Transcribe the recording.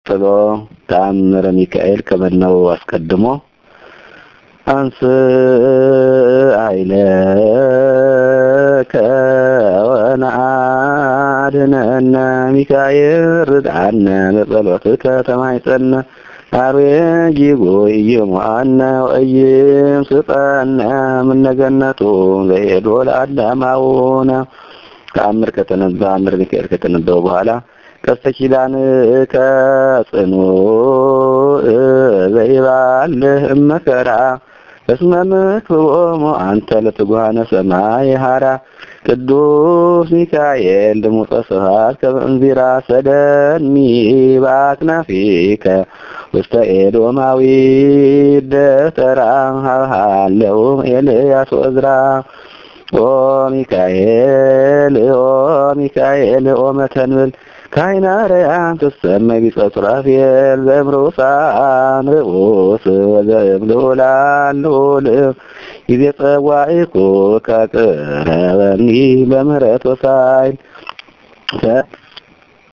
ቀጥሎ ተአምረ ሚካኤል ከመናው አስቀድሞ አንስ አይለከ ወነአድነነ ሚካኤል ርድአነ በጸሎትከ ተማይጸነ አርዌጂጎ ይሞአነ ወይም ስጠነ ምነገነቱ ለሄዶ ለአዳማውነ ተአምር ከተነበበ ሚካኤል ከተነበበ በኋላ ቀስተ ኪዳን ከጽኑ ዘይባልህ መከራ እስመ ምክብኦሙ አንተ ለትጉሃነ ሰማይ ሃራ ቅዱስ ሚካኤል ድሙፀ ስብሐት ከመንዚራ ሰደኒ በአክናፊከ ውስተ ኤዶማዊ ደተራ ሃለው ኤልያስ ወዕዝራ ኦ ሚካኤል ኦ መተንብል ካይናርያን ተሰማይ ቢጸራፊል ዘምሮሳን ርኡስ ወዘብሉላሉል ይቤጸዋይኩ ከቅረበኒ በምህረት ወሳይ